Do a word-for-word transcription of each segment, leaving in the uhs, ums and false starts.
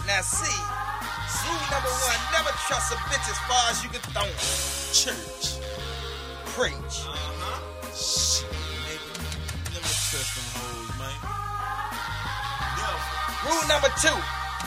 Now see, rule number one, never trust a bitch as far as you can throw them. Church. Preach. Uh-huh. Shit, nigga. Never trust them hoes, man. Never. Rule number two,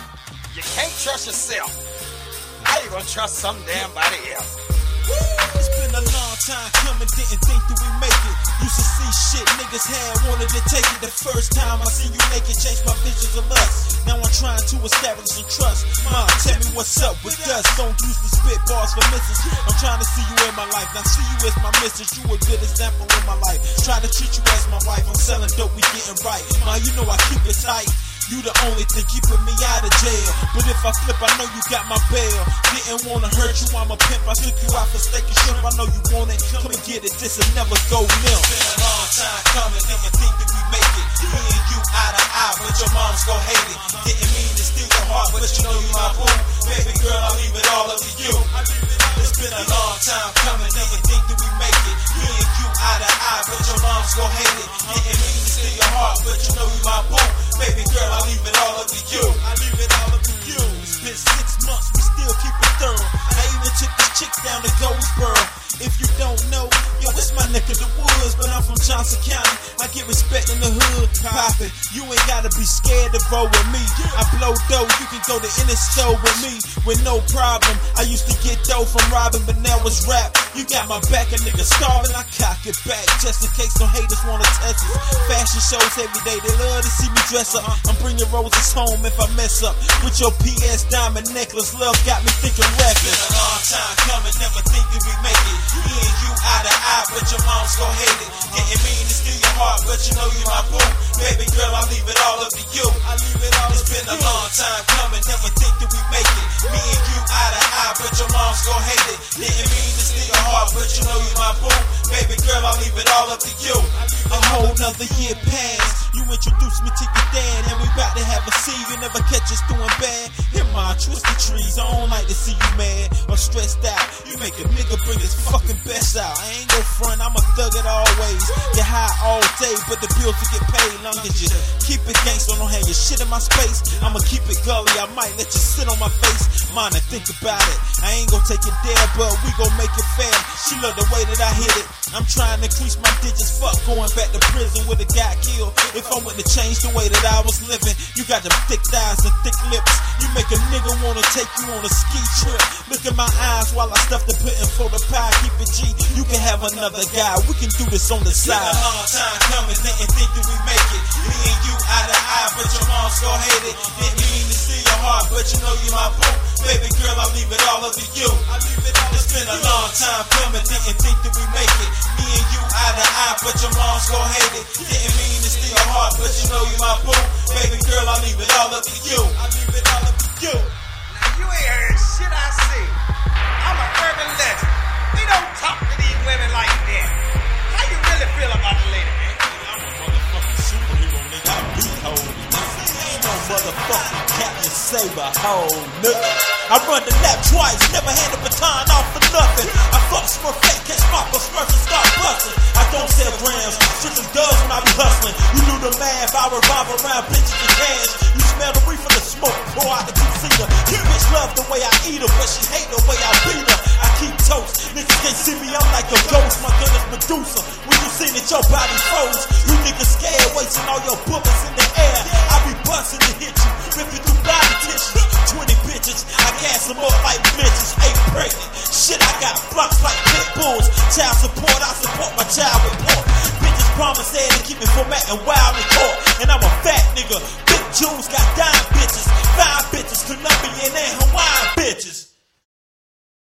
you can't trust yourself. How you gonna trust some damn body else? It's been a long time coming, didn't think that we make it. Used to see shit niggas had, wanted to take it. The first time I seen you naked, changed my visions of lust. Now I'm trying to establish some trust. Mom, tell me what's up with us. Don't use the spit bars for misses. I'm trying to see you in my life. Now see you as my missus. You a good example in my life. Try to treat you as my wife. I'm selling dope, we getting right. Ma, you know I keep it tight. You the only thing keeping me out of jail. But if I flip, I know you got my bail. Didn't wanna hurt you, I'm a pimp. I took you out for steak and shrimp. I know you want it. Come and get it, this'll never go nil. It's been a long time coming, didn't think that we make it. Me and you eye to eye, but your mom's gon' hate it. Didn't mean to steal your heart, but you know you my boo. Baby girl, I leave it all up to you. It's been a long time coming, didn't think that we make it. Me and you eye to eye, but your mom's gon' hate it. Didn't mean to steal your heart, but you know you my boo. Baby girl, I leave it all up to you. I leave it all up to you. It's been six months, we still keep it thorough. I even took this chick down to Goldsboro. If you don't know, yo, it's my neck of the woods, but I'm from Johnson County. I get respect in the hood, poppin'. You ain't gotta be scared to roll with me. I blow dough, you can go to any store with me with no problem. I used to get dough from robbing, but now it's rap. You got my back, a nigga starving, I cock it back just in case some haters wanna test us. Fashion shows every day, they love to see me dress up. I'm bringing roses home if I mess up. With your P S diamond necklace, love got me thinking reckless. Been a long time coming, never think that we make it. Me and you eye to eye, but your mom's gon' hate it. Didn't mean to steal your heart, but you know you my boo. Baby girl, I leave it all up to you. I leave it all. It's been a long time coming, never think that we make it. Me and you eye to eye, but your mom's gon' hate it. Didn't mean to steal your heart, but you know you my boo. Baby girl, I leave it all up to you. A whole nother year passed. You introduced me to your dad, and we bout to have a scene. You never catch us doing bad. Hit my twisted trees, I don't like to see you mad or stressed out. You make a nigga bring his fucking best out. I ain't go front, I'm a thug it always. Get high all day, but the bills to get paid. Long as you keep it gangsta, don't have your shit in my space. I'ma keep it gully, I might let you sit on my face. Mind and think about it. I ain't gon' take it there, but we gon' make it fair. She love the way that I hit it. I'm trying to increase my digits, fuck going back to prison with a guy killed. If I went to change the way that I was living, you got them thick thighs and thick lips. You make a nigga wanna take you on a ski trip. Look in my eyes while I stuff the pudding for the pie. Keep it G, you can have another guy. We can do this on the side. Been a long time coming, didn't think that we make it. Me and you eye to eye, but your mom's gon' hate it. Didn't mean to steal your heart, but you know you my boo. Baby girl, I leave it all up to you. I leave it all. It's been a long time coming, didn't think that we make it. Me and you eye to eye, but your mom's gon' hate it. Didn't mean to steal your heart, but you know you my boo. Baby girl, I leave it all up to you. I leave it all up to you. Now you ain't heard shit I say. I'm an urban legend. We don't talk to these women like that. How you really feel about the lady, man? I'm a motherfucking superhero, nigga. I beat hoes. Ain't no motherfucking Captain Saber, hoe, nigga. I run the lap twice, never hand the baton off for nothing. I fuck Smurf, catch my Smurf and start busting. I don't sell grams, stripping dubs when I be hustling. You knew the math, I revolve around bitches and cash. You smell the reefer, the smoke, pour out the two-seater. This bitch love the way I eat her, but she hate the way I beat her. I keep toast, niggas can't see me, I'm like a ghost. My gun is Medusa, when you seen it, your body froze. You niggas scared, wasting all your bullets in the air. I be busting to hit you, ripping through body tissue. Twenty bitches, I gas them up like bitches, ain't pregnant. Shit, I got blocks like pit bulls. Child support, I support my child report. Bitches promise they to keep me from acting wild in court. And I'm a fat nigga. Big Jews got dime bitches. Five bitches, Colombian and Hawaiian bitches.